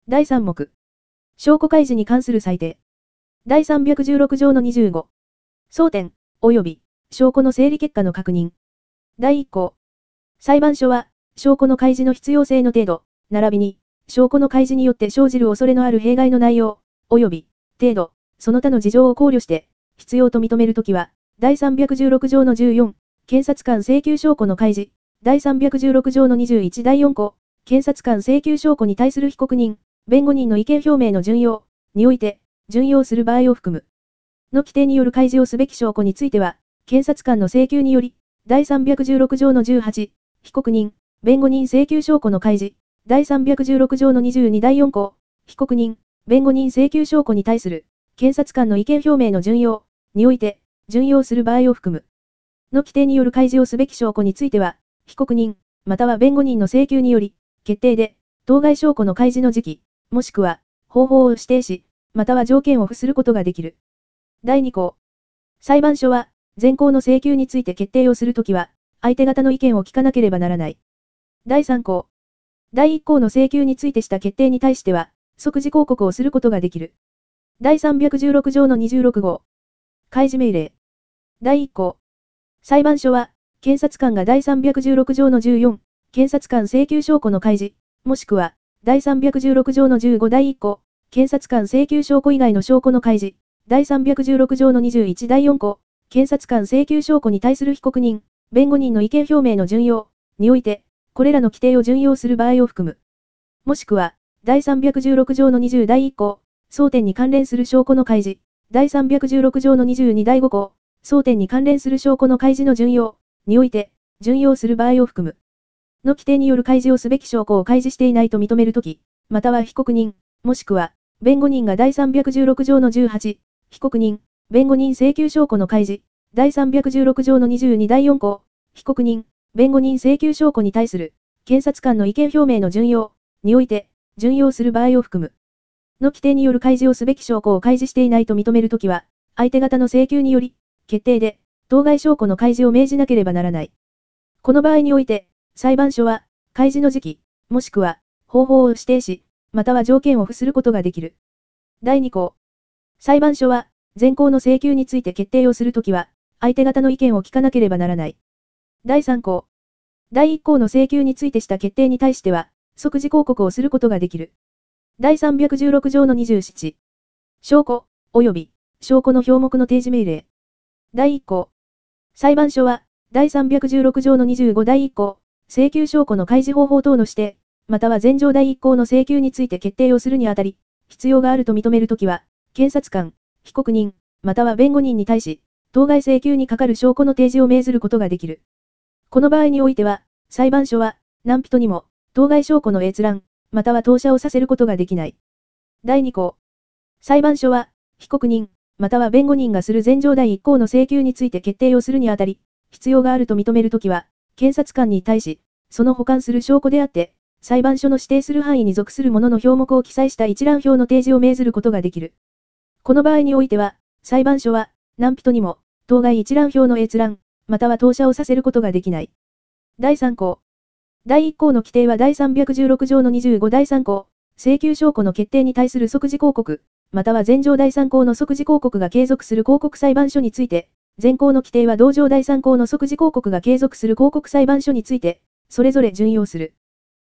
第3目。証拠開示に関する裁定。第316条の25。争点、及び、証拠の整理結果の確認。第1項。裁判所は、証拠の開示の必要性の程度、並びに、証拠の開示によって生じる恐れのある弊害の内容、及び、程度、その他の事情を考慮して、必要と認めるときは、第316条の14、検察官請求証拠の開示、第316条の21第4項、検察官請求証拠に対する被告人、弁護人の意見表明の準用において、準用する場合を含む。の規定による開示をすべき証拠については、検察官の請求により、第316条の18、被告人、弁護人請求証拠の開示、第316条の22第4項、被告人、弁護人請求証拠に対する、検察官の意見表明の準用において、準用する場合を含む。の規定による開示をすべき証拠については、被告人、または弁護人の請求により、決定で、当該証拠の開示の時期、もしくは、方法を指定し、または条件を付することができる。第2項。裁判所は、前項の請求について決定をするときは、相手方の意見を聞かなければならない。第3項。第1項の請求についてした決定に対しては、即時抗告をすることができる。第316条の26号。開示命令。第1項。裁判所は、検察官が第316条の14、検察官請求証拠の開示、もしくは、第316条の15第1項、検察官請求証拠以外の証拠の開示、第316条の21第4項、検察官請求証拠に対する被告人、弁護人の意見表明の準用において、これらの規定を準用する場合を含む。もしくは、第316条の20第1項、争点に関連する証拠の開示、第316条の22第5項、争点に関連する証拠の開示の準用において、準用する場合を含む。の規定による開示をすべき証拠を開示していないと認めるとき、または被告人、もしくは、弁護人が第316条の18、被告人、弁護人請求証拠の開示、第316条の22第4項、被告人、弁護人請求証拠に対する、検察官の意見表明の準用において、準用する場合を含む。の規定による開示をすべき証拠を開示していないと認めるときは、相手方の請求により、決定で、当該証拠の開示を命じなければならない。この場合において、裁判所は、開示の時期、もしくは、方法を指定し、または条件を付することができる。第2項。裁判所は、前項の請求について決定をするときは、相手方の意見を聞かなければならない。第3項。第1項の請求についてした決定に対しては、即時抗告をすることができる。第316条の27。証拠、及び、証拠の表目の提示命令。第1項。裁判所は、第316条の25第1項、請求証拠の開示方法等の指定、または前条第1項の請求について決定をするにあたり、必要があると認めるときは、検察官、被告人、または弁護人に対し、当該請求に係る証拠の提示を命ずることができる。この場合においては、裁判所は、何人にも、当該証拠の閲覧、または投射をさせることができない。第2項。裁判所は、被告人、または弁護人がする前条第1項の請求について決定をするにあたり、必要があると認めるときは、検察官に対し、その保管する証拠であって、裁判所の指定する範囲に属するものの表目を記載した一覧表の提示を命ずることができる。この場合においては、裁判所は、何人にも、当該一覧表の閲覧、または投射をさせることができない。第3項。第1項の規定は第316条の25第3項、請求証拠の決定に対する即時抗告、または前条第3項の即時抗告が継続する抗告裁判所について、前項の規定は同条第3項の即時抗告が継続する抗告裁判所について、それぞれ準用する。